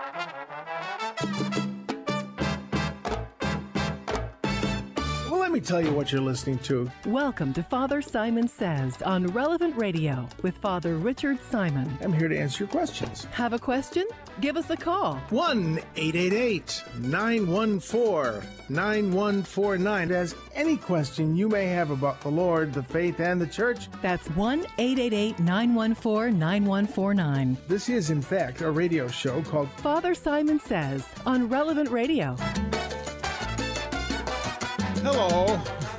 Well, let me tell you what you're listening to. Welcome to Father Simon Says on Relevant Radio with Father Richard Simon. I'm here to answer your questions. Have a question? Give us a call. 1-888-914-9149. As any question you may have about the Lord, the faith, and the church. That's 1-888-914-9149. This is, in fact, a radio show called Father Simon Says on Relevant Radio. Hello.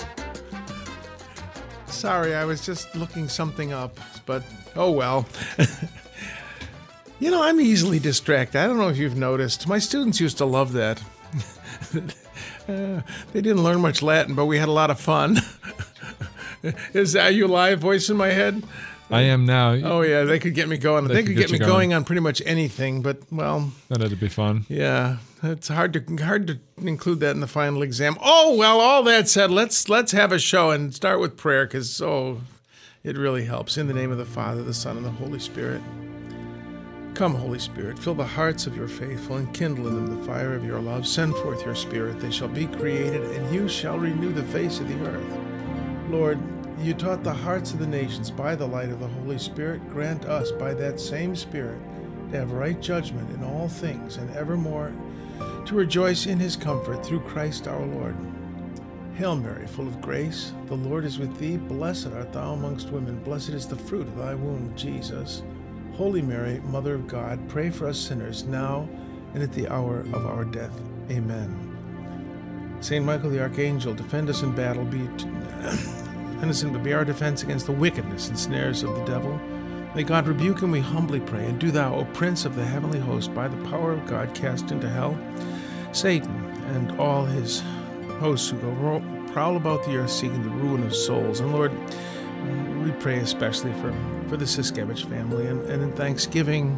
Sorry, I was just looking something up, but oh well. You know, I'm easily distracted. I don't know if you've noticed. My students used to love that. They didn't learn much Latin, but we had a lot of fun. Is that you live voice in my head? I am now. Oh, yeah, they could get me going. They could get me going on pretty much anything, but, well... That'd be fun. Yeah, it's hard to include that in the final exam. Oh, well, all that said, let's have a show and start with prayer, because, it really helps. In the name of the Father, the Son, and the Holy Spirit. Come, Holy Spirit, fill the hearts of your faithful and kindle in them the fire of your love. Send forth your Spirit. They shall be created, and you shall renew the face of the earth. Lord, you taught the hearts of the nations by the light of the Holy Spirit. Grant us by that same Spirit to have right judgment in all things and evermore to rejoice in his comfort through Christ our Lord. Hail Mary, full of grace, the Lord is with thee. Blessed art thou amongst women. Blessed is the fruit of thy womb, Jesus. Holy Mary, Mother of God, pray for us sinners now and at the hour of our death. Amen. Saint Michael the Archangel, defend us in battle. Be our defense against the wickedness and snares of the devil. May God rebuke him, we humbly pray. And do thou, O Prince of the heavenly host, by the power of God, cast into hell Satan and all his hosts who go prowl about the earth seeking the ruin of souls. And Lord, we pray especially for the Siskevich family and in thanksgiving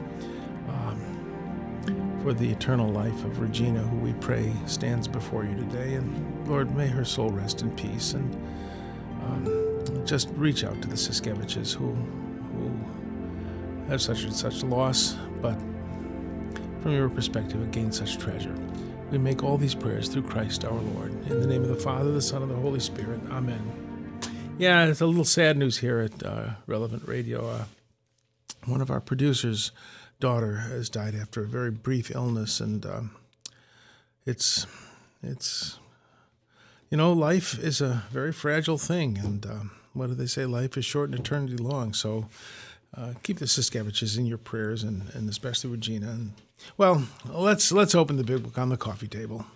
for the eternal life of Regina, who we pray stands before you today. And Lord, may her soul rest in peace. And just reach out to the Siskeviches who have such and such loss, but from your perspective, have gained such treasure. We make all these prayers through Christ our Lord. In the name of the Father, the Son, and the Holy Spirit. Amen. Yeah, it's a little sad news here at Relevant Radio. One of our producers' daughter has died after a very brief illness, and it's you know, life is a very fragile thing, and what do they say? Life is short and eternity long. So keep the Siskeviches in your prayers, and especially Regina. And, well, let's open the big book on the coffee table.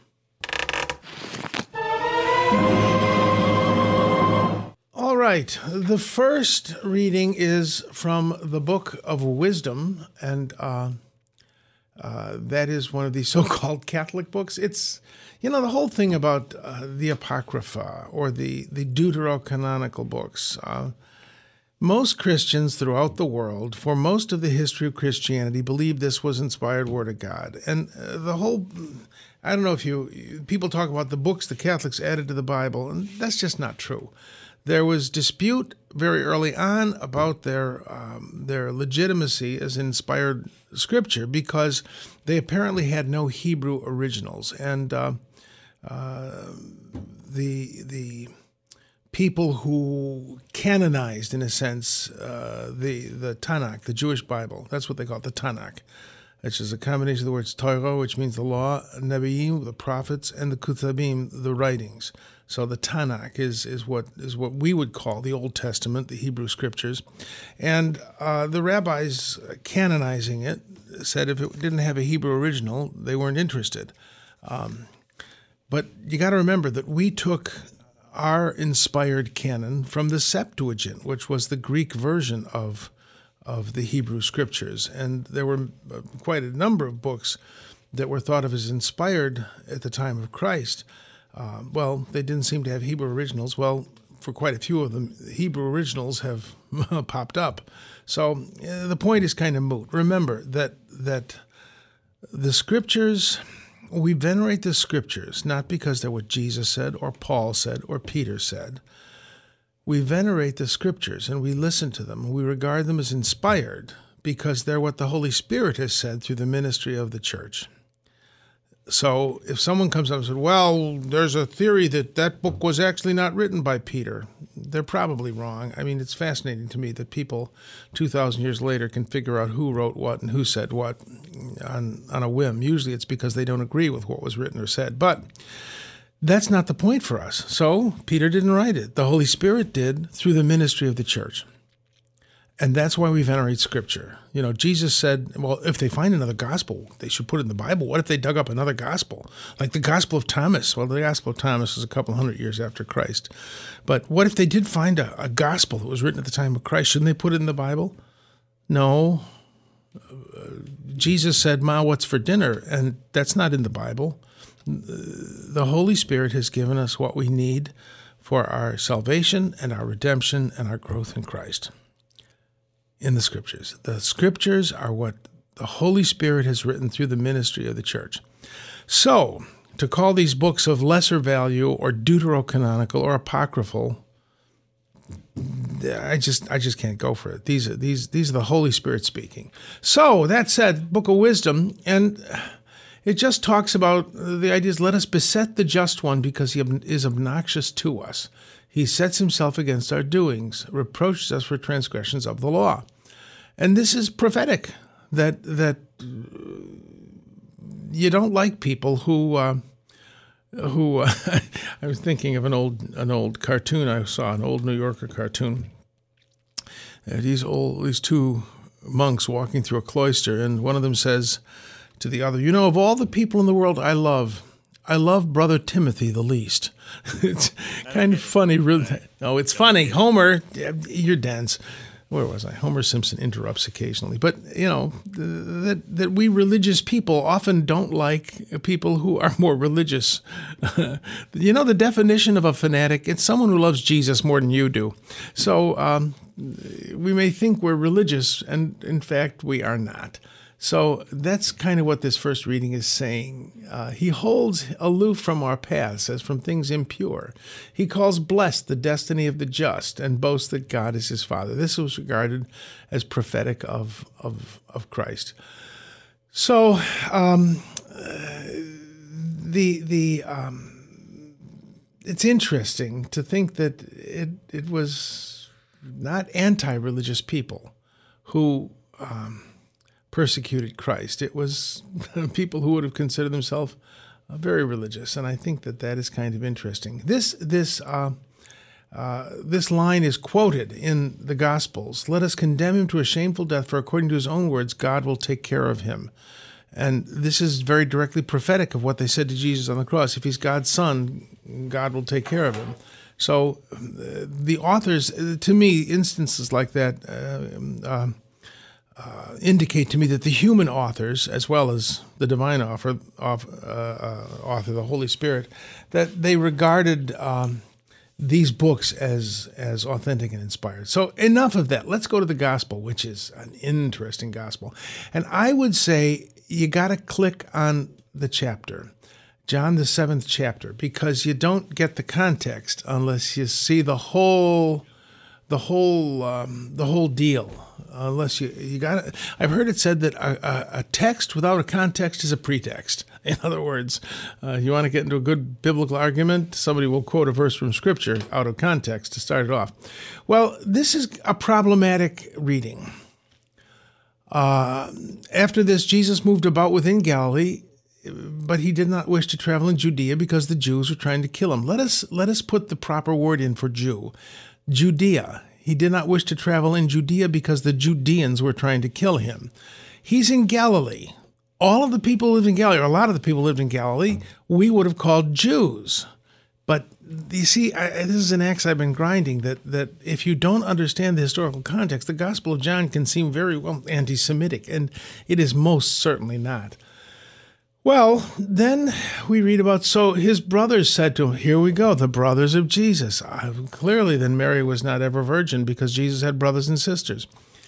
All right, the first reading is from the Book of Wisdom, and that is one of these so-called Catholic books. It's, you know, the whole thing about the Apocrypha or the deuterocanonical books. Most Christians throughout the world, for most of the history of Christianity, believe this was inspired word of God. And the whole, I don't know if people talk about the books the Catholics added to the Bible, and that's just not true. There was dispute very early on about their legitimacy as inspired scripture because they apparently had no Hebrew originals, and the people who canonized, in a sense, the Tanakh, the Jewish Bible. That's what they call it, the Tanakh, which is a combination of the words Torah, which means the law, Nevi'im, the prophets, and the Ketubim, the writings. So the Tanakh is what we would call the Old Testament, the Hebrew Scriptures. And the rabbis canonizing it said if it didn't have a Hebrew original, they weren't interested. But you got to remember that we took our inspired canon from the Septuagint, which was the Greek version of the Hebrew Scriptures. And there were quite a number of books that were thought of as inspired at the time of Christ. Well, they didn't seem to have Hebrew originals. Well, for quite a few of them, Hebrew originals have popped up. So the point is kind of moot. Remember that the Scriptures, we venerate the Scriptures, not because they're what Jesus said or Paul said or Peter said. We venerate the Scriptures and we listen to them. We regard them as inspired because they're what the Holy Spirit has said through the ministry of the church. So if someone comes up and says, well, there's a theory that that book was actually not written by Peter, they're probably wrong. I mean, it's fascinating to me that people 2,000 years later can figure out who wrote what and who said what on a whim. Usually it's because they don't agree with what was written or said. But that's not the point for us. So Peter didn't write it. The Holy Spirit did through the ministry of the church. And that's why we venerate Scripture. You know, Jesus said, well, if they find another gospel, they should put it in the Bible. What if they dug up another gospel? Like the Gospel of Thomas. Well, the Gospel of Thomas is a couple hundred years after Christ. But what if they did find a gospel that was written at the time of Christ? Shouldn't they put it in the Bible? No. Jesus said, Ma, what's for dinner? And that's not in the Bible. The Holy Spirit has given us what we need for our salvation and our redemption and our growth in Christ. In the Scriptures. The Scriptures are what the Holy Spirit has written through the ministry of the church. So, to call these books of lesser value or deuterocanonical or apocryphal, I just can't go for it. These are the Holy Spirit speaking. So, that said, Book of Wisdom, and it just talks about the ideas, let us beset the just one because he is obnoxious to us. He sets himself against our doings, reproaches us for transgressions of the law. And this is prophetic, that you don't like people who I was thinking of an old cartoon I saw, an old New Yorker cartoon. These two monks walking through a cloister, and one of them says to the other, you know, of all the people in the world I love Brother Timothy the least. It's kind of funny. No, it's funny. Homer, you're dense. Where was I? Homer Simpson interrupts occasionally. But, you know, that we religious people often don't like people who are more religious. You know, the definition of a fanatic, it's someone who loves Jesus more than you do. So we may think we're religious, and in fact, we are not. So that's kind of what this first reading is saying. He holds aloof from our paths as from things impure. He calls blessed the destiny of the just and boasts that God is his Father. This was regarded as prophetic of Christ. So it's interesting to think that it was not anti-religious people who persecuted Christ. It was people who would have considered themselves very religious, and I think that is kind of interesting. This line is quoted in the Gospels. Let us condemn him to a shameful death, for according to his own words, God will take care of him. And this is very directly prophetic of what they said to Jesus on the cross. If he's God's son, God will take care of him. So the authors, to me, instances like that indicate to me that the human authors, as well as the divine author, the Holy Spirit, that they regarded these books as authentic and inspired. So enough of that. Let's go to the gospel, which is an interesting gospel. And I would say you got to click on the chapter, John the 7th chapter, because you don't get the context unless you see the whole deal. Unless you got it. I've heard it said that a text without a context is a pretext. In other words, you want to get into a good biblical argument, somebody will quote a verse from Scripture out of context to start it off. Well, this is a problematic reading. After this, Jesus moved about within Galilee, but he did not wish to travel in Judea because the Jews were trying to kill him. Let us put the proper word in for Jew. Judea. He did not wish to travel in Judea because the Judeans were trying to kill him. He's in Galilee. All of the people lived in Galilee, or a lot of the people lived in Galilee, we would have called Jews. But you see, this is an axe I've been grinding, that if you don't understand the historical context, the Gospel of John can seem very, anti-Semitic, and it is most certainly not. Well, then we read about, so his brothers said to him, here we go, the brothers of Jesus. Clearly, then Mary was not ever virgin because Jesus had brothers and sisters.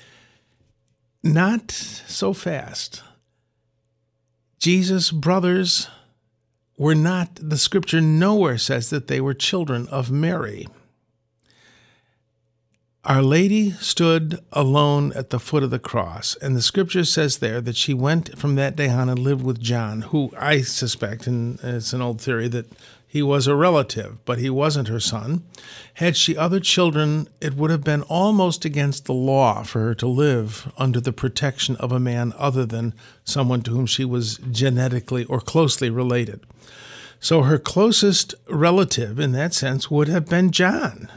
Not so fast. Jesus' brothers were not, the Scripture nowhere says that they were children of Mary. Our Lady stood alone at the foot of the cross, and the scripture says there that she went from that day on and lived with John, who I suspect, and it's an old theory, that he was a relative, but he wasn't her son. Had she other children, it would have been almost against the law for her to live under the protection of a man other than someone to whom she was genetically or closely related. So her closest relative in that sense would have been John.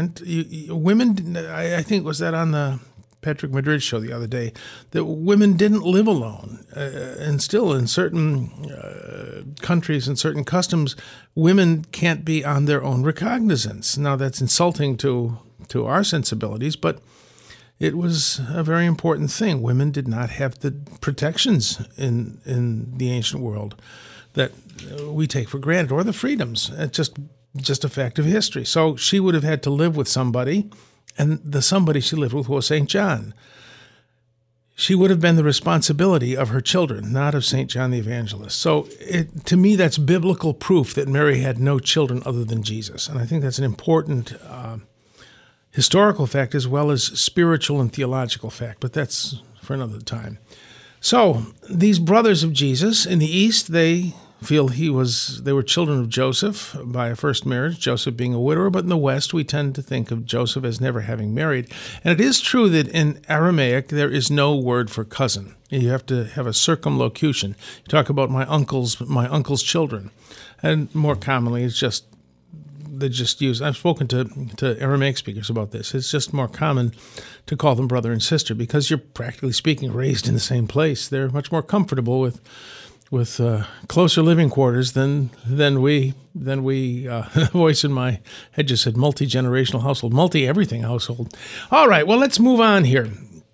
Women, I think, was that on the Patrick Madrid show the other day, that women didn't live alone. And still in certain countries and certain customs, women can't be on their own recognizance. Now that's insulting to our sensibilities, but it was a very important thing. Women did not have the protections in the ancient world that we take for granted, or the freedoms. It's just a fact of history. So she would have had to live with somebody, and the somebody she lived with was St. John. She would have been the responsibility of her children, not of St. John the Evangelist. So to me, that's biblical proof that Mary had no children other than Jesus. And I think that's an important historical fact as well as spiritual and theological fact, but that's for another time. So these brothers of Jesus in the East, they feel they were children of Joseph by a first marriage, Joseph being a widower, but in the West we tend to think of Joseph as never having married. And it is true that in Aramaic there is no word for cousin. You have to have a circumlocution. You talk about my uncle's children. And more commonly it's just they just use, I've spoken to Aramaic speakers about this, it's just more common to call them brother and sister because you're practically speaking raised in the same place. They're much more comfortable with closer living quarters than we the voice in my head just said multi-generational household, multi-everything household. All right, well, let's move on here.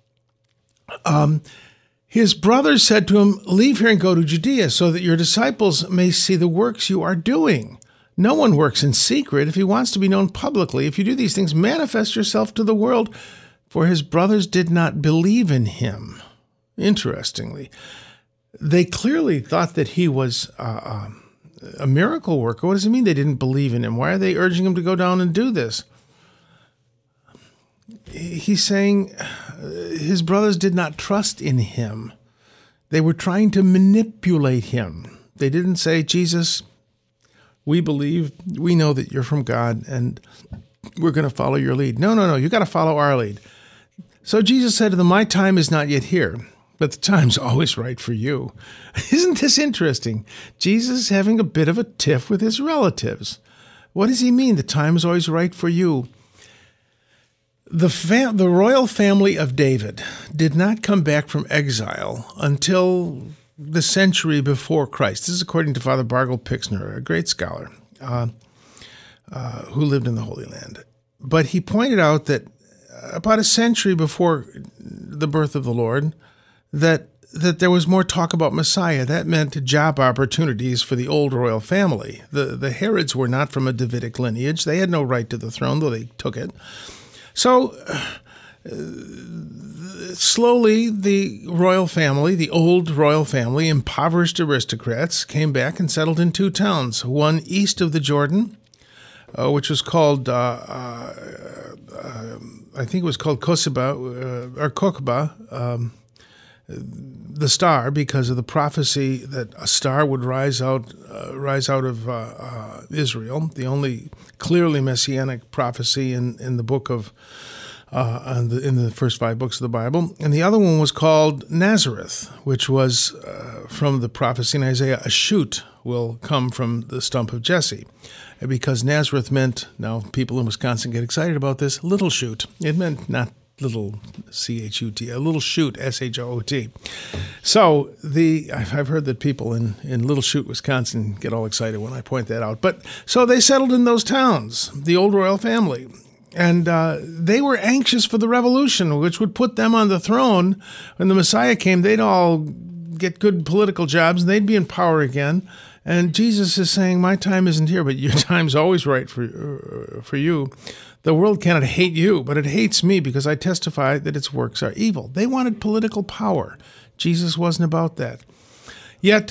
His brothers said to him, "Leave here and go to Judea so that your disciples may see the works you are doing. No one works in secret if he wants to be known publicly. If you do these things, manifest yourself to the world." For his brothers did not believe in him. Interestingly, they clearly thought that he was a miracle worker. What does it mean they didn't believe in him? Why are they urging him to go down and do this? He's saying his brothers did not trust in him. They were trying to manipulate him. They didn't say, "Jesus, we believe, we know that you're from God, and we're going to follow your lead." No, you got to follow our lead. So Jesus said to them, "My time is not yet here, but the time's always right for you." Isn't this interesting? Jesus having a bit of a tiff with his relatives. What does he mean, the time is always right for you? The royal family of David did not come back from exile until the century before Christ. This is according to Father Bargel Pixner, a great scholar who lived in the Holy Land. But he pointed out that about a century before the birth of the Lord, that there was more talk about Messiah. That meant job opportunities for the old royal family. The Herods were not from a Davidic lineage. They had no right to the throne, though they took it. So slowly the royal family, the old royal family, impoverished aristocrats, came back and settled in two towns, one east of the Jordan, which was called, I think it was called Kokhba, the star, because of the prophecy that a star would rise out of Israel, the only clearly messianic prophecy in the book of in the first 5 books of the Bible. And the other one was called Nazareth, which was from the prophecy in Isaiah, a shoot will come from the stump of Jesse. Because Nazareth meant, now people in Wisconsin get excited about this, little shoot. It meant not little C-H-U-T, a little shoot, S-H-O-O-T. So I've heard that people in Little Chute, Wisconsin get all excited when I point that out. But so they settled in those towns, the old royal family. And they were anxious for the revolution, which would put them on the throne. When the Messiah came, they'd all get good political jobs, and they'd be in power again. And Jesus is saying, "My time isn't here, but your time's always right for you. The world cannot hate you, but it hates me because I testify that its works are evil." They wanted political power. Jesus wasn't about that. Yet,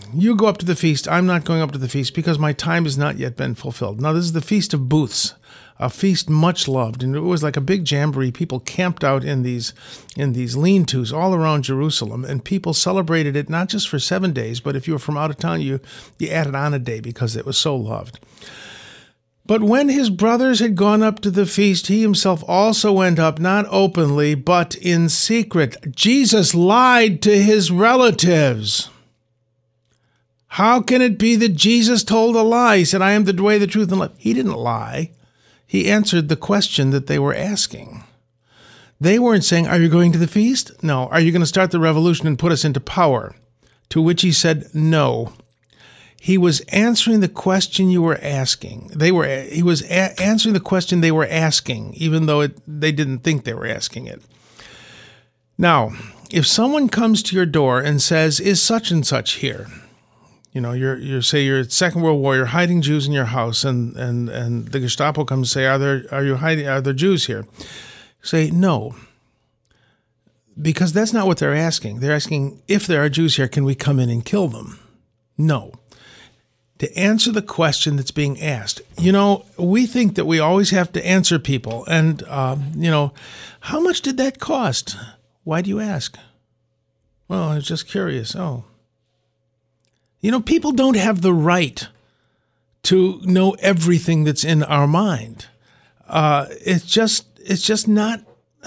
you go up to the feast. I'm not going up to the feast because my time has not yet been fulfilled. Now, this is the Feast of Booths, a feast much loved. And it was like a big jamboree. People camped out in these lean-tos all around Jerusalem. And people celebrated it not just for 7 days, but if you were from out of town, you added on a day because it was so loved. But when his brothers had gone up to the feast, he himself also went up, not openly, but in secret. Jesus lied to his relatives. How can it be that Jesus told a lie? He said, I am the way, the truth, and life. He didn't lie. He answered the question that they were asking. They weren't saying, are you going to the feast? No. Are you going to start the revolution and put us into power? To which he said, no. He was answering the question you were asking. He was answering the question they were asking, even though they didn't think they were asking it. Now, if someone comes to your door and says, is such and such here? You know, you're at Second World War, you're hiding Jews in your house, and the Gestapo comes and say, are there Jews here? Say, no. Because that's not what they're asking. They're asking, if there are Jews here, can we come in and kill them? No. To answer the question that's being asked. You know, we think that we always have to answer people. And, how much did that cost? Why do you ask? Well, I was just curious. Oh. You know, people don't have the right to know everything that's in our mind. It's just not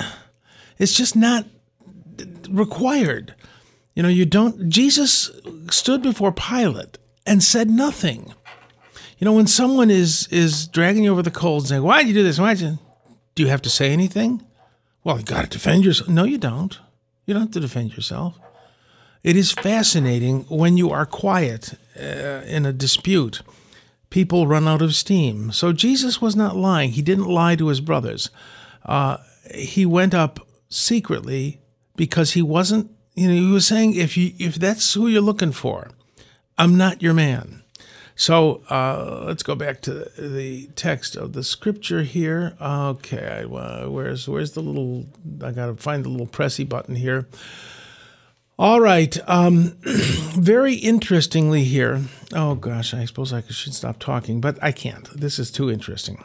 required. You know, Jesus stood before Pilate and said nothing. You know, when someone is dragging you over the coals and saying, why'd you do this? Do you have to say anything? Well, you got to defend yourself. No, you don't. You don't have to defend yourself. It is fascinating when you are quiet in a dispute. People run out of steam. So Jesus was not lying. He didn't lie to his brothers. He went up secretly because he wasn't, he was saying, if that's who you're looking for, I'm not your man. So let's go back to the text of the scripture here. Okay, where's the little, I got to find the little pressy button here. All right, very interestingly here, oh gosh, I suppose I should stop talking, but I can't. This is too interesting.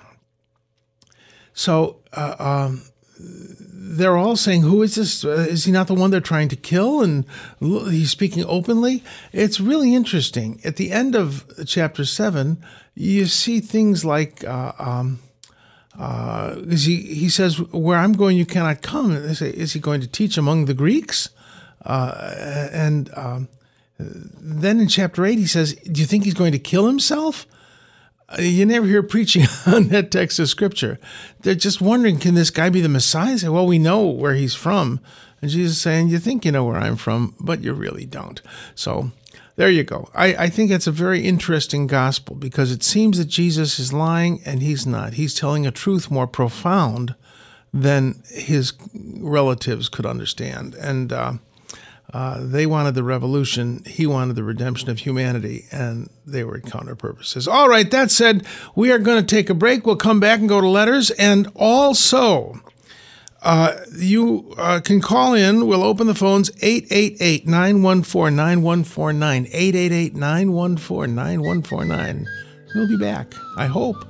So they're all saying, who is this? Is he not the one they're trying to kill? And he's speaking openly. It's really interesting. At the end of chapter 7, you see things like, he says, where I'm going, you cannot come. And they say, is he going to teach among the Greeks? Then in chapter 8, he says, do you think he's going to kill himself? You never hear preaching on that text of scripture. They're just wondering, can this guy be the Messiah? Say, well, we know where he's from. And Jesus is saying, you think you know where I'm from, but you really don't. So there you go. I think it's a very interesting gospel because it seems that Jesus is lying and he's not. He's telling a truth more profound than his relatives could understand. And they wanted the revolution. He wanted the redemption of humanity, and they were counter purposes. All right, that said, we are going to take a break. We'll come back and go to letters. And also, you can call in. We'll open the phones, 888-914-9149, 888-914-9149. We'll be back, I hope.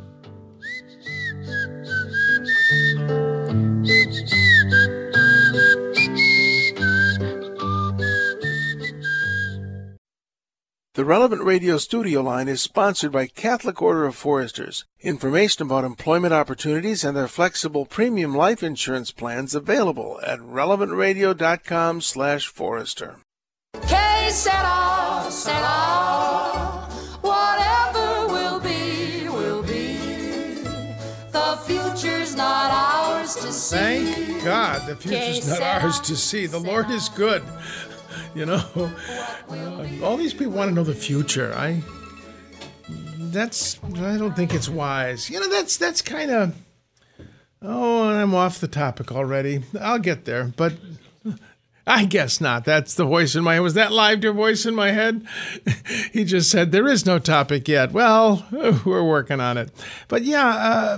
The Relevant Radio studio line is sponsored by Catholic Order of Foresters. Information about employment opportunities and their flexible premium life insurance plans available at relevantradio.com/forester. Que sera, sera, whatever will be, will be. The future's not ours to see. Thank God the future's not ours to see. The Lord is good. You know, all these people want to know the future. I don't think it's wise. You know, that's kind of, I'm off the topic already. I'll get there, but I guess not. That's the voice in my head. Was that live, your voice in my head? He just said, there is no topic yet. Well, we're working on it. But yeah,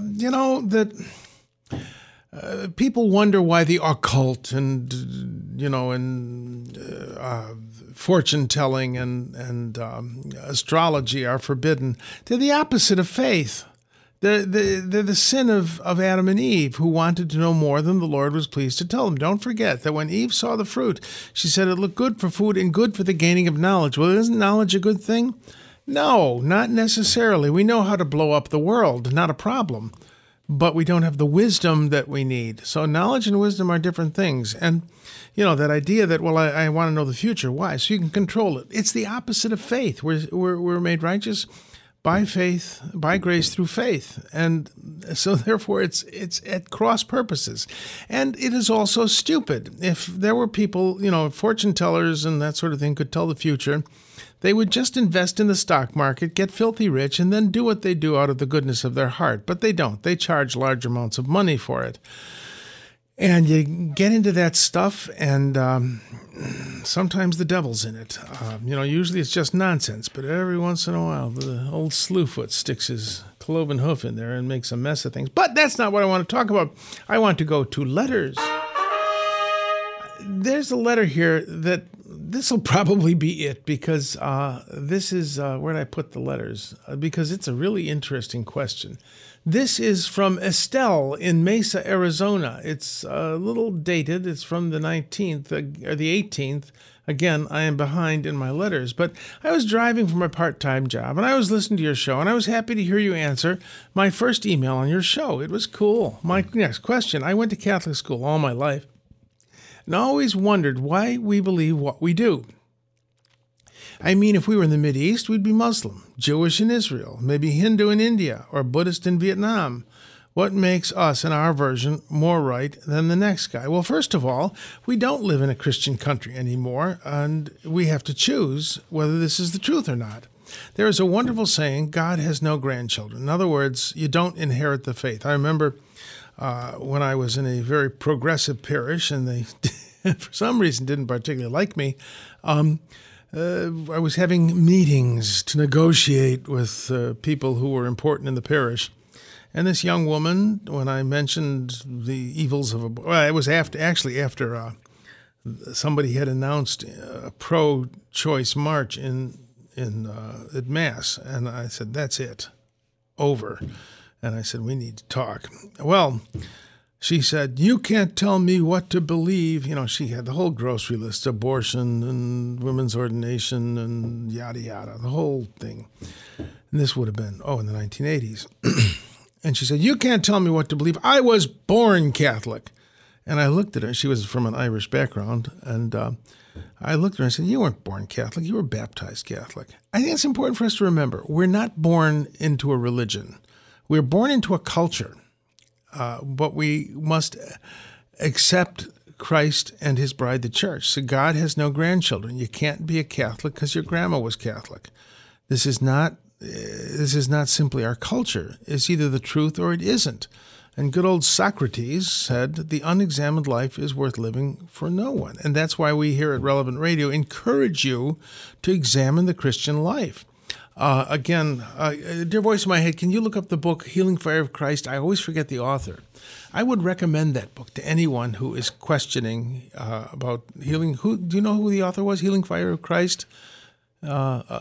people wonder why the occult and fortune telling and astrology are forbidden. They're the opposite of faith. They're the sin of Adam and Eve, who wanted to know more than the Lord was pleased to tell them. Don't forget that when Eve saw the fruit, she said it looked good for food and good for the gaining of knowledge. Well, isn't knowledge a good thing? No, not necessarily. We know how to blow up the world, not a problem. But we don't have the wisdom that we need. So knowledge and wisdom are different things. And, that idea that, well, I want to know the future. Why? So you can control it. It's the opposite of faith. We're made righteous by faith, by grace through faith. And so therefore it's at cross purposes. And it is also stupid. If there were people, fortune tellers and that sort of thing could tell the future, they would just invest in the stock market, get filthy rich, and then do what they do out of the goodness of their heart. But they don't. They charge large amounts of money for it. And you get into that stuff, and sometimes the devil's in it. Usually it's just nonsense, but every once in a while the old slewfoot sticks his cloven hoof in there and makes a mess of things. But that's not what I want to talk about. I want to go to letters. There's a letter here that this will probably be it, because this is where did I put the letters? Because it's a really interesting question. This is from Estelle in Mesa, Arizona. It's a little dated. It's from the 19th or the 18th. Again, I am behind in my letters, but I was driving for my part-time job, and I was listening to your show, and I was happy to hear you answer my first email on your show. It was cool. My next question: I went to Catholic school all my life, and I always wondered why we believe what we do. I mean, if we were in the Mideast, we'd be Muslim, Jewish in Israel, maybe Hindu in India, or Buddhist in Vietnam. What makes us, in our version, more right than the next guy? Well, first of all, we don't live in a Christian country anymore, and we have to choose whether this is the truth or not. There is a wonderful saying, God has no grandchildren. In other words, you don't inherit the faith. I remember when I was in a very progressive parish, and they, for some reason, didn't particularly like me, I was having meetings to negotiate with people who were important in the parish. And this young woman, when I mentioned the evils of it was after somebody had announced a pro-choice march at Mass. And I said, that's it, over. And I said, we need to talk. Well, she said, you can't tell me what to believe. She had the whole grocery list, abortion and women's ordination and yada, yada, the whole thing. And this would have been, in the 1980s. And she said, you can't tell me what to believe. I was born Catholic. And I looked at her. She was from an Irish background. And I looked at her and I said, you weren't born Catholic. You were baptized Catholic. I think it's important for us to remember, we're not born into a religion. We're born into a culture. But we must accept Christ and his bride, the church. So God has no grandchildren. You can't be a Catholic because your grandma was Catholic. This is not simply our culture. It's either the truth or it isn't. And good old Socrates said, the unexamined life is worth living for no one. And that's why we here at Relevant Radio encourage you to examine the Christian life. Dear voice in my head, can you look up the book, Healing Fire of Christ? I always forget the author. I would recommend that book to anyone who is questioning about healing. Do you know who the author was, Healing Fire of Christ? Look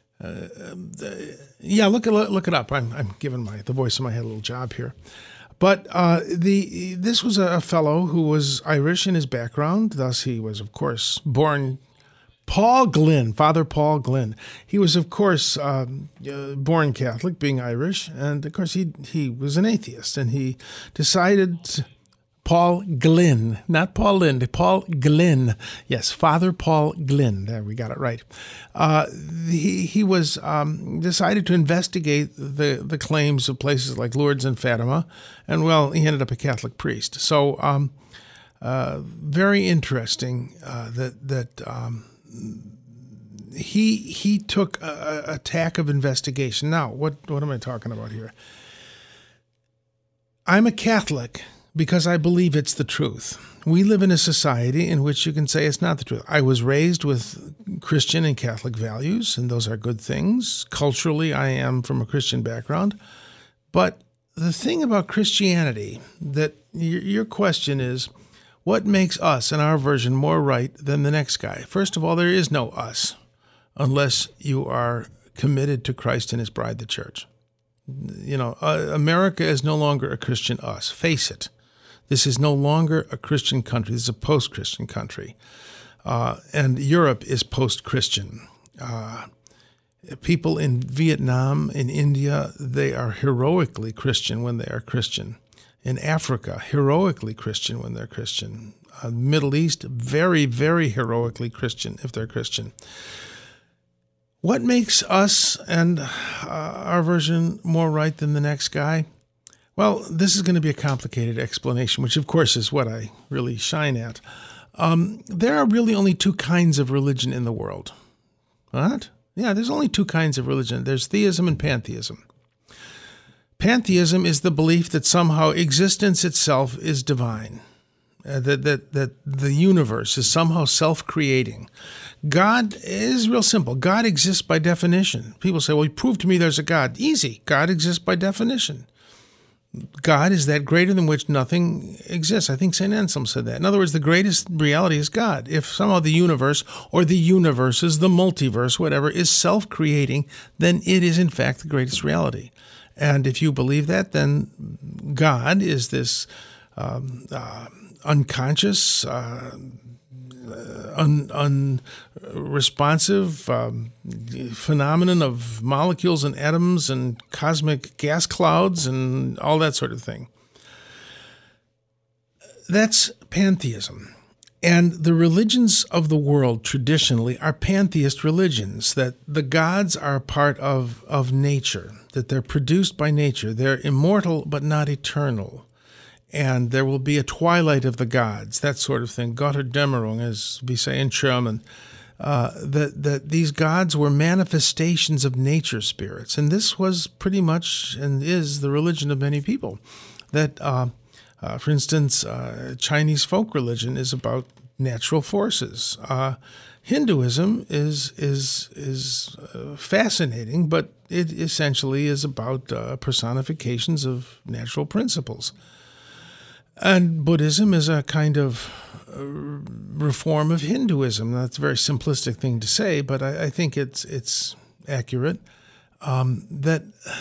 it up. I'm giving the voice in my head a little job here. But this was a fellow who was Irish in his background. Thus, he was, of course, born Paul Glynn, Father Paul Glynn. He was, of course, born Catholic, being Irish, and of course he was an atheist, and he decided. Paul Glynn, not Paul Lind, Paul Glynn. Yes, Father Paul Glynn. There, we got it right. He was decided to investigate the claims of places like Lourdes and Fatima, and he ended up a Catholic priest. So very interesting that he took a tack of investigation. Now, what am I talking about here? I'm a Catholic because I believe it's the truth. We live in a society in which you can say it's not the truth. I was raised with Christian and Catholic values, and those are good things. Culturally, I am from a Christian background. But the thing about Christianity, that your question is, What makes us, in our version, more right than the next guy? First of all, there is no us unless you are committed to Christ and his bride, the church. America is no longer a Christian us. Face it. This is no longer a Christian country. This is a post-Christian country. And Europe is post-Christian. People in Vietnam, in India, they are heroically Christian when they are Christian. In Africa, heroically Christian when they're Christian. Middle East, very, very heroically Christian if they're Christian. What makes us and our version more right than the next guy? Well, this is going to be a complicated explanation, which of course is what I really shine at. There are really only two kinds of religion in the world. What? Yeah, there's only two kinds of religion. There's theism and pantheism. Pantheism is the belief that somehow existence itself is divine, that the universe is somehow self-creating. God is real simple. God exists by definition. People say, well, prove to me there's a God. Easy. God exists by definition. God is that greater than which nothing exists. I think St. Anselm said that. In other words, the greatest reality is God. If somehow the universe or the universes, the multiverse, whatever, is self-creating, then it is in fact the greatest reality. And if you believe that, then God is this unconscious, unresponsive phenomenon of molecules and atoms and cosmic gas clouds and all that sort of thing. That's pantheism. And the religions of the world traditionally are pantheist religions, that the gods are part of nature, that they're produced by nature. They're immortal but not eternal. And there will be a twilight of the gods, that sort of thing. Götterdämmerung, as we say in German. That these gods were manifestations of nature spirits. And this was pretty much and is the religion of many people. That, for instance, Chinese folk religion is about natural forces. Hinduism is fascinating, but it essentially is about personifications of natural principles. And Buddhism is a kind of reform of Hinduism. That's a very simplistic thing to say, but I think it's accurate. That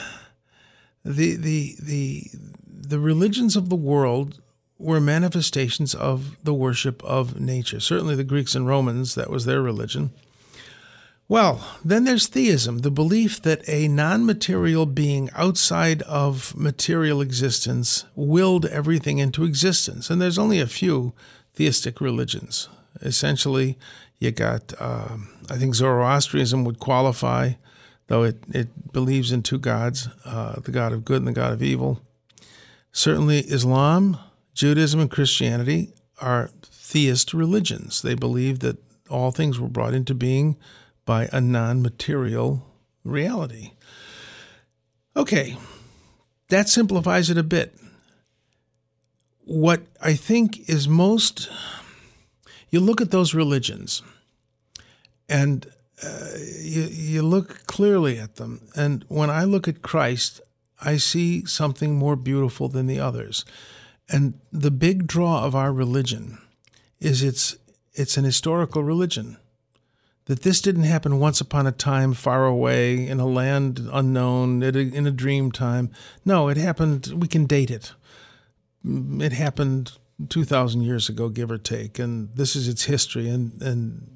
the religions of the world were manifestations of the worship of nature. Certainly the Greeks and Romans, that was their religion. Well, then there's theism, the belief that a non-material being outside of material existence willed everything into existence. And there's only a few theistic religions. Essentially, you got, I think Zoroastrianism would qualify, though it believes in two gods, the God of good and the God of evil. Certainly Islam, Judaism, and Christianity are theist religions. They believe that all things were brought into being by a non-material reality. Okay, that simplifies it a bit. What I think is most, you look at those religions and you look clearly at them. And when I look at Christ, I see something more beautiful than the others. And the big draw of our religion is it's an historical religion. That this didn't happen once upon a time far away in a land unknown, in a dream time. No, it happened, we can date it. It happened 2,000 years ago, give or take, and this is its history, and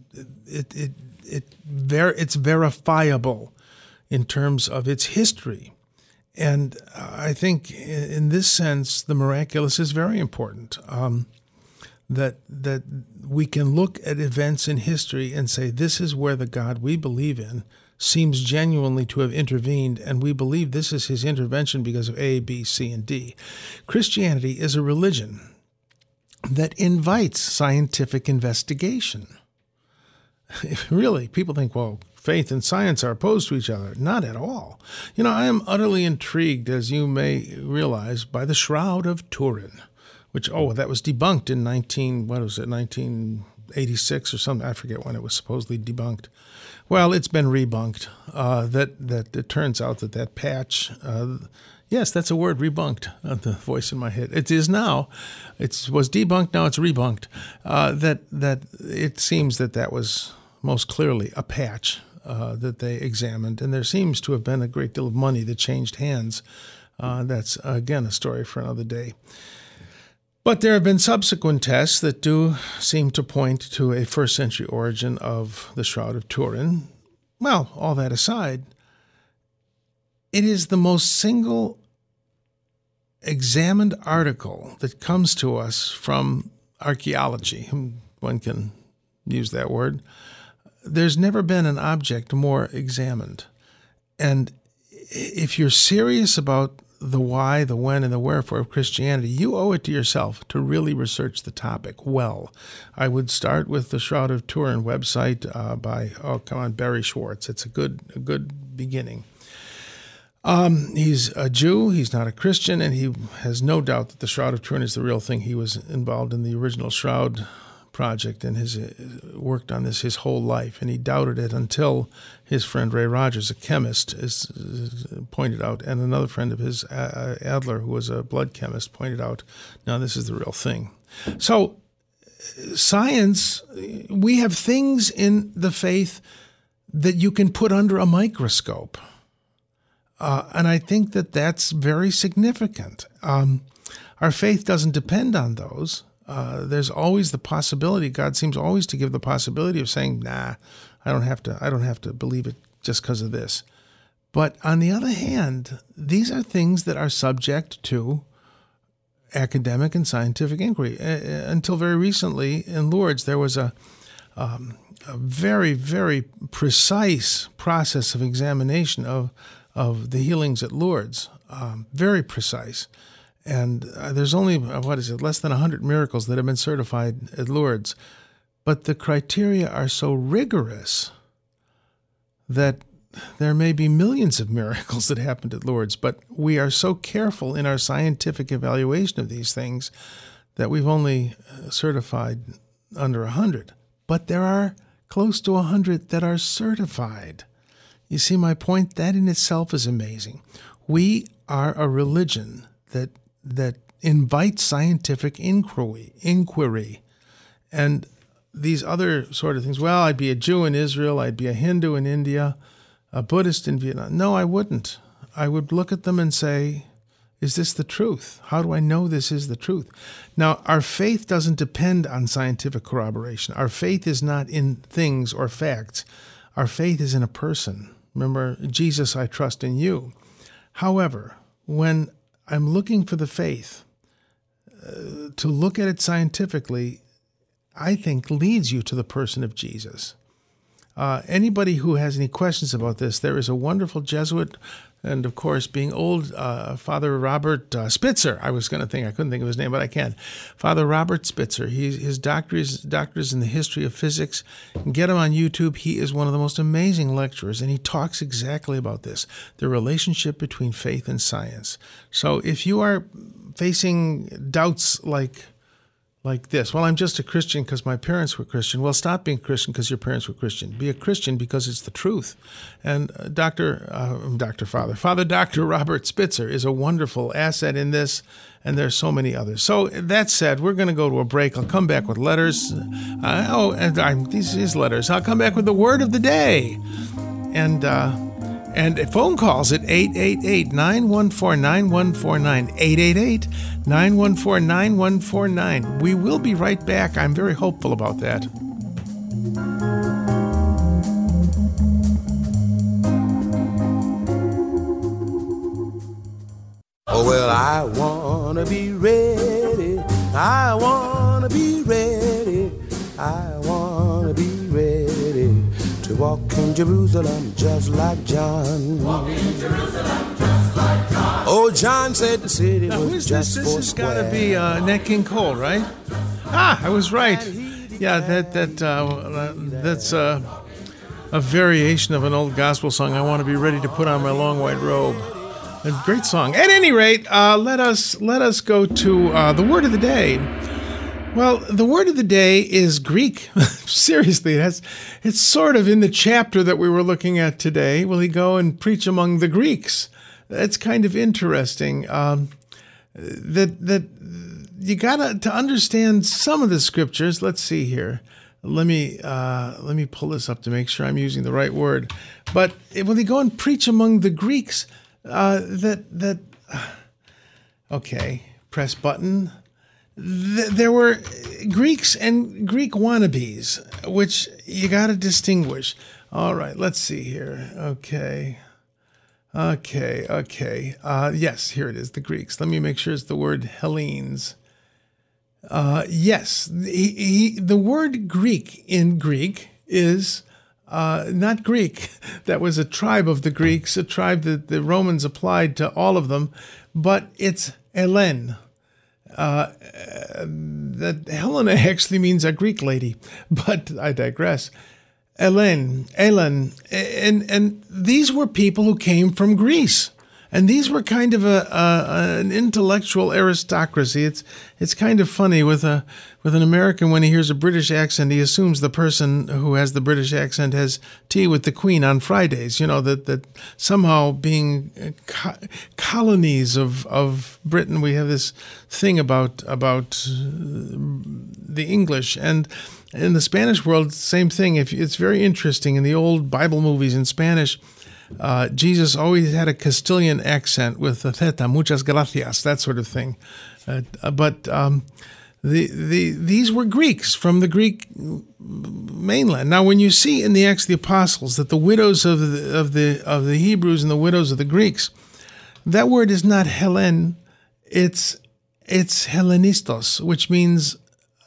it's verifiable in terms of its history. And I think in this sense, the miraculous is very important. That we can look at events in history and say, this is where the God we believe in seems genuinely to have intervened, and we believe this is his intervention because of A, B, C, and D. Christianity is a religion that invites scientific investigation. Really, people think, well, faith and science are opposed to each other. Not at all. You know, I am utterly intrigued, as you may realize, by the Shroud of Turin, which, that was debunked in 1986 or something. I forget when it was supposedly debunked. Well, it's been rebunked. That it turns out that patch, Yes, that's a word, rebunked, the voice in my head. It is now. It was debunked, now it's rebunked. That it seems that was most clearly a patch that they examined, and there seems to have been a great deal of money that changed hands. That's, again, a story for another day. But there have been subsequent tests that do seem to point to a first-century origin of the Shroud of Turin. Well, all that aside, it is the most single examined article that comes to us from archaeology. One can use that word. There's never been an object more examined. And if you're serious about the why, the when, and the wherefore of Christianity, you owe it to yourself to really research the topic well. I would start with the Shroud of Turin website by Barry Schwartz. It's a good beginning. He's a Jew, he's not a Christian, and he has no doubt that the Shroud of Turin is the real thing. He was involved in the original Shroud project and has worked on this his whole life, and he doubted it until his friend Ray Rogers, a chemist, is pointed out, and another friend of his, Adler, who was a blood chemist, pointed out, no, this is the real thing. So science, we have things in the faith that you can put under a microscope. And I think that that's very significant. Our faith doesn't depend on those. There's always the possibility. God seems always to give the possibility of saying, "Nah, I don't have to believe it just because of this." But on the other hand, these are things that are subject to academic and scientific inquiry. Until very recently, in Lourdes, there was a very, very precise process of examination of the healings at Lourdes, very precise. And there's only, less than 100 miracles that have been certified at Lourdes. But the criteria are so rigorous that there may be millions of miracles that happened at Lourdes. But we are so careful in our scientific evaluation of these things that we've only certified under 100. But there are close to 100 that are certified. You see my point? That in itself is amazing. We are a religion that invites scientific inquiry. And these other sort of things, well, I'd be a Jew in Israel, I'd be a Hindu in India, a Buddhist in Vietnam. No, I wouldn't. I would look at them and say, is this the truth? How do I know this is the truth? Now, our faith doesn't depend on scientific corroboration. Our faith is not in things or facts. Our faith is in a person. Remember, Jesus, I trust in you. However, when I'm looking for the faith, to look at it scientifically, I think leads you to the person of Jesus. Anybody who has any questions about this, there is a wonderful Jesuit, and of course, being old, Father Robert Spitzer. I couldn't think of his name, but I can. Father Robert Spitzer. His doctorate is in the history of physics. You can get him on YouTube. He is one of the most amazing lecturers, and he talks exactly about this, the relationship between faith and science. So if you are facing doubts like this, well, I'm just a Christian because my parents were Christian. Well, stop being Christian because your parents were Christian. Be a Christian because it's the truth. And Father Dr. Robert Spitzer is a wonderful asset in this, and there's so many others. So that said, we're going to go to a break. I'll come back with letters. These letters. I'll come back with the word of the day. And phone calls at 888-914-9149, 888-914-9149. We will be right back. I'm very hopeful about that. Oh, well, I want to be ready. I want to be ready. I want to be ready to walk in Jerusalem just like John. Walk in Jerusalem just like John. Oh, John said the city was just this? four This has square. got to be Nat King Cole, right? I was right. Yeah, that's a variation of an old gospel song. I want to be ready to put on my long white robe. A great song. At any rate, let us go to the word of the day. Well, the word of the day is Greek. Seriously, it's sort of in the chapter that we were looking at today. Will he go and preach among the Greeks? that's kind of interesting. That you gotta to understand some of the scriptures. Let's see here. Let me pull this up to make sure I'm using the right word. But when they go and preach among the Greeks, okay, press button. There were Greeks and Greek wannabes, which you got to distinguish. All right, let's see here. Okay. Yes, here it is, the Greeks. Let me make sure it's the word Hellenes. Yes, the word Greek in Greek is not Greek. That was a tribe of the Greeks, a tribe that the Romans applied to all of them, but it's Helen. That Helena actually means a Greek lady, but I digress. Helen, and these were people who came from Greece. And these were kind of an intellectual aristocracy. It's kind of funny with an American, when he hears a British accent, he assumes the person who has the British accent has tea with the Queen on Fridays. You know, that somehow being colonies of Britain, we have this thing about the English. And in the Spanish world, same thing. It's very interesting. In the old Bible movies in Spanish, Jesus always had a Castilian accent with the "theta, muchas gracias," that sort of thing. But these were Greeks from the Greek mainland. Now, when you see in the Acts of the Apostles that the widows of the Hebrews and the widows of the Greeks, that word is not Helen, it's Hellenistos, which means.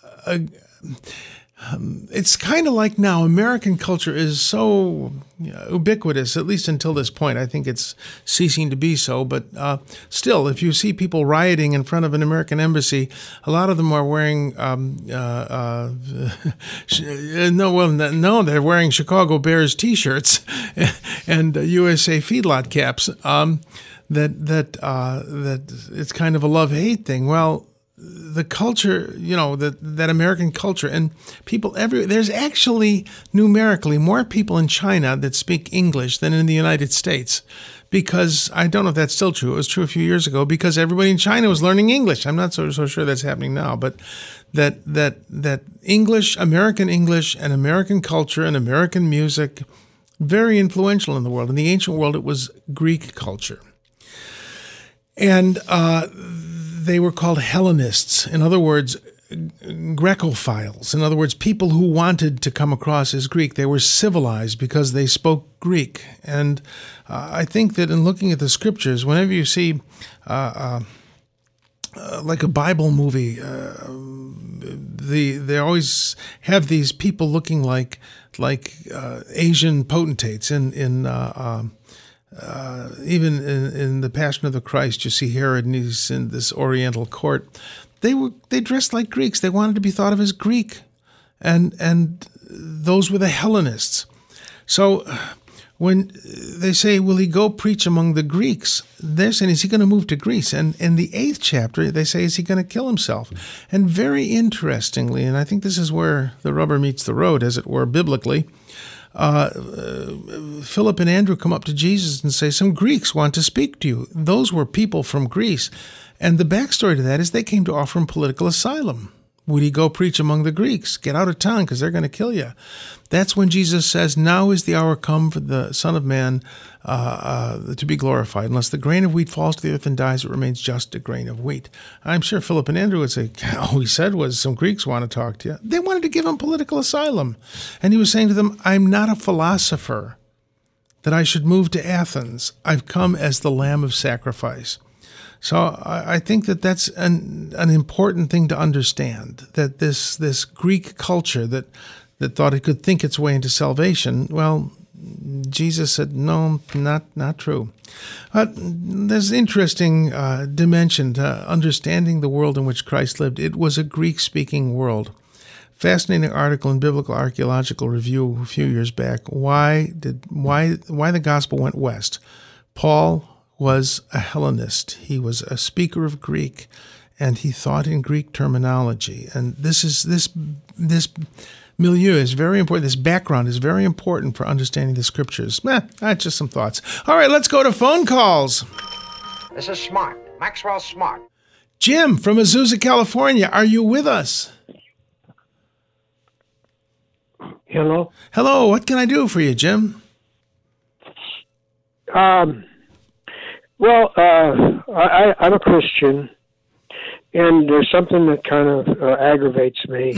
It's kind of like now American culture is so ubiquitous, at least until this point. I think it's ceasing to be so. But still, if you see people rioting in front of an American embassy, a lot of them are wearing they're wearing Chicago Bears T-shirts and USA feedlot caps. That it's kind of a love-hate thing. Well, the culture, that American culture, and people everywhere. There's actually numerically more people in China that speak English than in the United States, because I don't know if that's still true. It was true a few years ago because everybody in China was learning English. I'm not so sure that's happening now, but that English, American English, and American culture and American music, very influential in the world. In the ancient world, it was Greek culture, and they were called Hellenists. In other words, Grecophiles. In other words, people who wanted to come across as Greek. They were civilized because they spoke Greek. And I think that in looking at the scriptures, whenever you see like a Bible movie, they always have these people looking like Asian potentates. Even in the Passion of the Christ, you see Herod and he's in this Oriental court. They dressed like Greeks. They wanted to be thought of as Greek, and those were the Hellenists. So when they say, "Will he go preach among the Greeks?" they're saying, "Is he going to move to Greece?" And in the 8th chapter, they say, "Is he going to kill himself?" And very interestingly, and I think this is where the rubber meets the road, as it were, biblically. Philip and Andrew come up to Jesus and say, "Some Greeks want to speak to you." Those were people from Greece. And the backstory to that is they came to offer him political asylum. Would he go preach among the Greeks? Get out of town because they're going to kill you. That's when Jesus says, "Now is the hour come for the Son of Man to be glorified. Unless the grain of wheat falls to the earth and dies, it remains just a grain of wheat." I'm sure Philip and Andrew would say, all he said was, "Some Greeks want to talk to you." They wanted to give him political asylum. And he was saying to them, "I'm not a philosopher that I should move to Athens. I've come as the Lamb of sacrifice." So I think that that's an important thing to understand, that this Greek culture that thought it could think its way into salvation, well, Jesus said, no, not true. There's an interesting dimension to understanding the world in which Christ lived. It was a Greek-speaking world. Fascinating article in Biblical Archaeological Review a few years back. Why the gospel went west? Paul was a Hellenist. He was a speaker of Greek, and he thought in Greek terminology. And this Milieu is very important. This background is very important for understanding the Scriptures. That's just some thoughts. All right, let's go to phone calls. This is Smart. Maxwell Smart. Jim from Azusa, California, are you with us? Hello. Hello, what can I do for you, Jim? I'm a Christian, and there's something that kind of aggravates me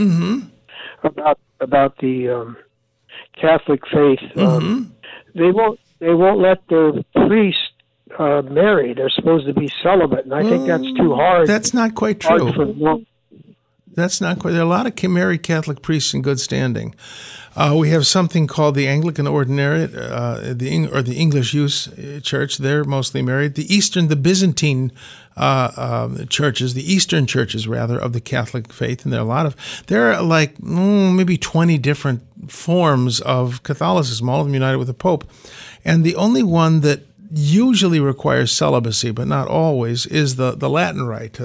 about the Catholic faith. They won't let their priest marry. They're supposed to be celibate, and I think that's too hard. That's not quite true. That's not quite. There are a lot of married Catholic priests in good standing. We have something called the Anglican Ordinariate, the English Use Church. They're mostly married. The Byzantine churches, the Eastern churches rather, of the Catholic faith, and there are like maybe 20 different forms of Catholicism, all of them united with the Pope, and the only one that usually requires celibacy, but not always, is the Latin Rite,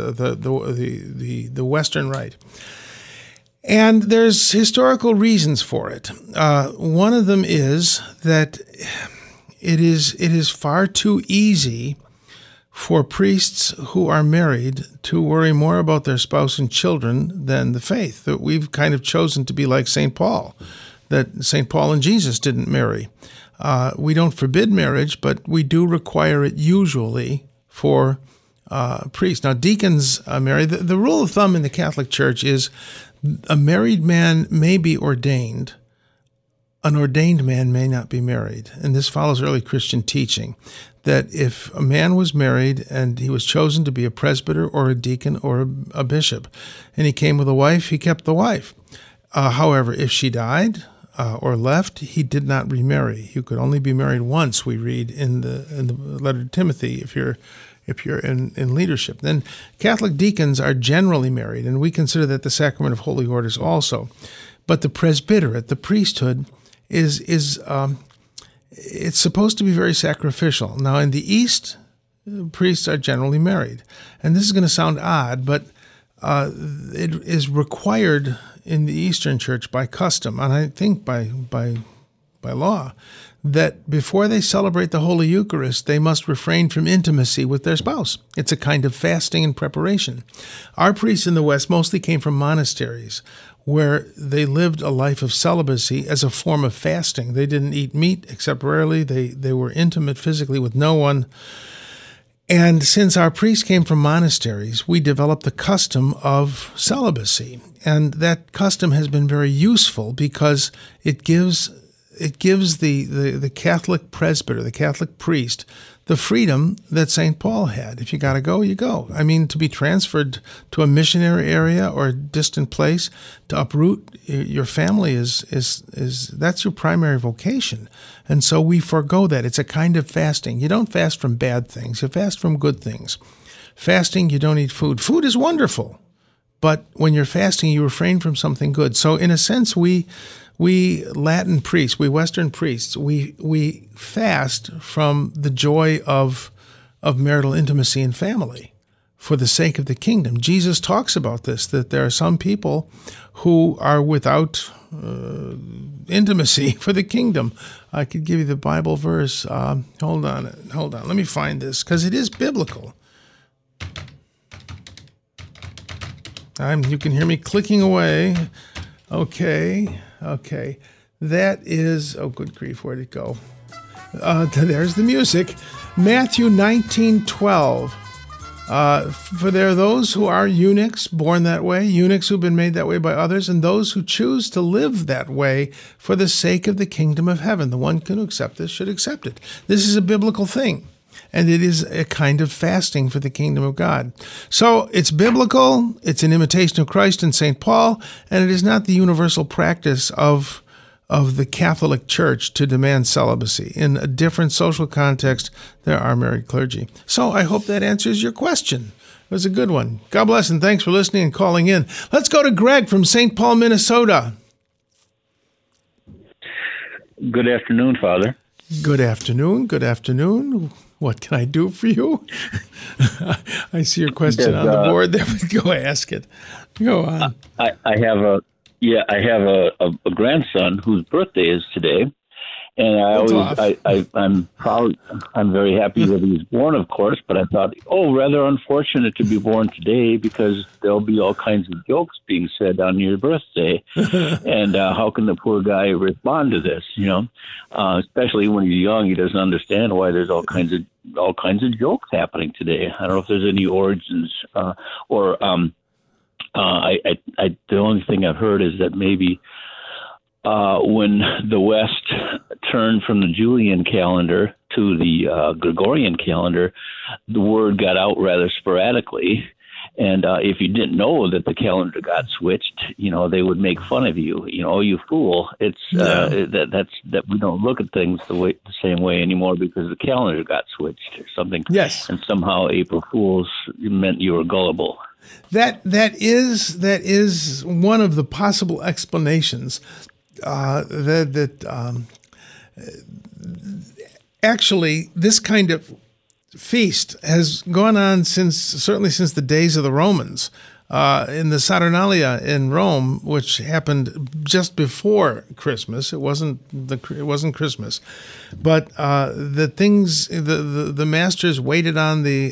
the Western Rite. And there's historical reasons for it. One of them is that it is far too easy for priests who are married to worry more about their spouse and children than the faith. That we've kind of chosen to be like St. Paul, that St. Paul and Jesus didn't marry. We don't forbid marriage, but we do require it usually for priests. Now, deacons marry. The rule of thumb in the Catholic Church is a married man may be ordained. An ordained man may not be married. And this follows early Christian teaching, that if a man was married and he was chosen to be a presbyter or a deacon or a bishop, and he came with a wife, he kept the wife. However, if she died or left, he did not remarry. You could only be married once, we read in the letter to Timothy, if you're in leadership. Then Catholic deacons are generally married, and we consider that the sacrament of holy orders also. But the presbyterate, the priesthood, is it's supposed to be very sacrificial. Now, in the East, priests are generally married. And this is going to sound odd, but it is required in the Eastern Church by custom, and I think by law, that before they celebrate the Holy Eucharist, they must refrain from intimacy with their spouse. It's a kind of fasting and preparation. Our priests in the West mostly came from monasteries, where they lived a life of celibacy as a form of fasting. They didn't eat meat except rarely. They were intimate physically with no one. And since our priests came from monasteries, we developed the custom of celibacy. And that custom has been very useful because it gives the Catholic presbyter, the Catholic priest, the freedom that St. Paul had. If you got to go, you go. I mean, to be transferred to a missionary area or a distant place, to uproot your family is that's your primary vocation. And so we forego that. It's a kind of fasting. You don't fast from bad things. You fast from good things. Fasting, you don't eat food. Food is wonderful. But when you're fasting, you refrain from something good. So in a sense, we Latin priests, we Western priests, we fast from the joy of marital intimacy and family for the sake of the kingdom. Jesus talks about this, that there are some people who are without intimacy for the kingdom. I could give you the Bible verse. Hold on. Let me find this, because it is biblical. You can hear me clicking away. Okay. That is, oh, good grief, where'd it go? There's the music. Matthew 19:12. For there are those who are eunuchs, born that way, eunuchs who've been made that way by others, and those who choose to live that way for the sake of the kingdom of heaven. The one can accept this should accept it. This is a biblical thing. And it is a kind of fasting for the kingdom of God. So it's biblical, it's an imitation of Christ and St. Paul, and it is not the universal practice of the Catholic Church to demand celibacy. In a different social context, there are married clergy. So I hope that answers your question. It was a good one. God bless, and thanks for listening and calling in. Let's go to Greg from St. Paul, Minnesota. Good afternoon, Father. Good afternoon. What can I do for you? I see your question on the board there. Go ask it. Go on. I have Yeah, I have a grandson whose birthday is today, and I'm proud. I'm very happy that he was born, of course. But I thought, rather unfortunate to be born today because there'll be all kinds of jokes being said on your birthday, and how can the poor guy respond to this? Especially when he's young, he doesn't understand why there's all kinds of jokes happening today. I don't know if there's any origins the only thing I've heard is that maybe when the West turned from the Julian calendar to the Gregorian calendar, the word got out rather sporadically. And if you didn't know that the calendar got switched, they would make fun of you. You fool! It's that we don't look at things the same way anymore because the calendar got switched or something. Yes, and somehow April Fools meant you were gullible. That is one of the possible explanations. Actually, this kind of feast has gone on certainly since the days of the Romans. In the Saturnalia in Rome, which happened just before Christmas, it wasn't Christmas, but the masters waited on the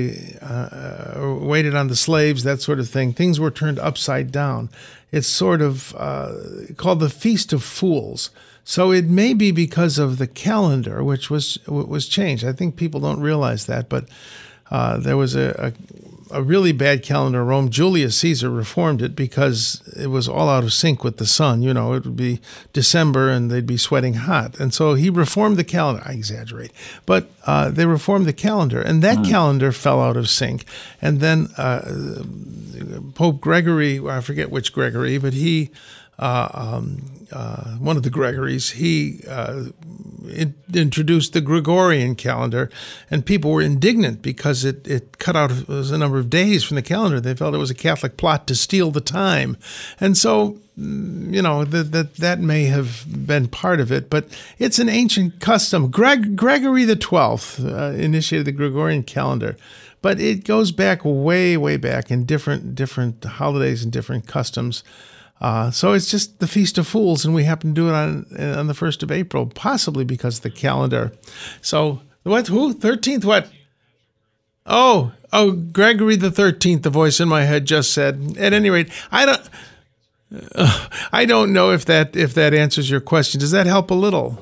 slaves, that sort of thing. Things were turned upside down. It's sort of called the Feast of Fools. So it may be because of the calendar, which was changed. I think people don't realize that, but there was a really bad calendar in Rome. Julius Caesar reformed it because it was all out of sync with the sun. It would be December and they'd be sweating hot. And so he reformed the calendar. I exaggerate. But they reformed the calendar, and that calendar fell out of sync. And then Pope Gregory, I forget which Gregory, but he... one of the Gregorys, he introduced the Gregorian calendar, and people were indignant because it cut out a number of days from the calendar. They felt it was a Catholic plot to steal the time. And so, that may have been part of it, but it's an ancient custom. Gregory the 12th initiated the Gregorian calendar, but it goes back way, way back in different holidays and different customs. So it's just the Feast of Fools, and we happen to do it on the 1st of April, possibly because of the calendar. So what? Who? 13th? What? Oh, Gregory the 13th. The voice in my head just said. At any rate, I don't know if that answers your question. Does that help a little?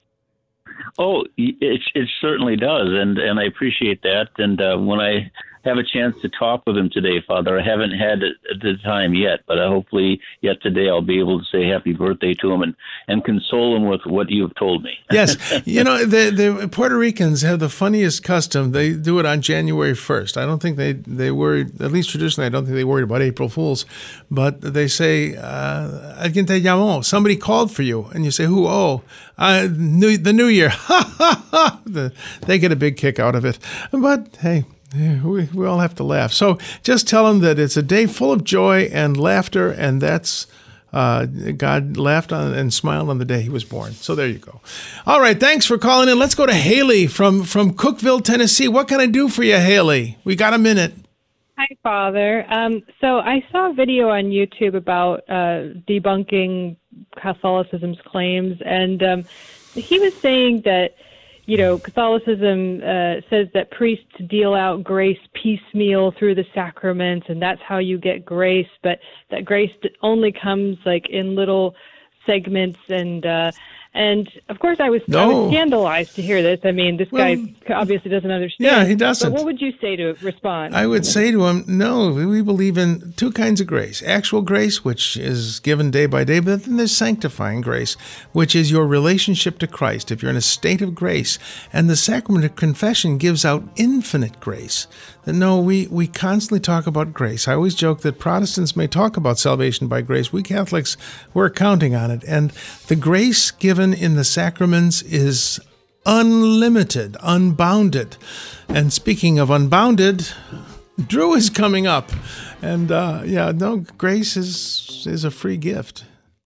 Oh, it certainly does, and I appreciate that. And when I have a chance to talk with him today, Father, I haven't had the time yet, but hopefully yet today I'll be able to say happy birthday to him and console him with what you've told me. Yes. The Puerto Ricans have the funniest custom. They do it on January 1st. I don't think they worry, at least traditionally, I don't think they worried about April Fools, but they say, alguien te llamó, somebody called for you, and you say, who? Oh, the New Year. Ha, ha, ha. They get a big kick out of it. But hey, we all have to laugh. So just tell them that it's a day full of joy and laughter, and that's God laughed on and smiled on the day he was born. So there you go. All right, thanks for calling in. Let's go to Haley from Cookeville, Tennessee. What can I do for you, Haley? We got a minute. Hi, Father. So I saw a video on YouTube about debunking Catholicism's claims, and he was saying that Catholicism says that priests deal out grace piecemeal through the sacraments, and that's how you get grace, but that grace only comes like in little segments, and of course I was scandalized to hear this. I mean, this guy obviously doesn't understand. Yeah, he doesn't. But what would you say to respond? I would say to him, no, we believe in two kinds of grace. Actual grace, which is given day by day, but then there's sanctifying grace, which is your relationship to Christ, if you're in a state of grace. And the sacrament of confession gives out infinite grace. No, we constantly talk about grace. I always joke that Protestants may talk about salvation by grace. We Catholics, we're counting on it. And the grace given in the sacraments is unlimited, unbounded. And speaking of unbounded, Drew is coming up. And grace is a free gift.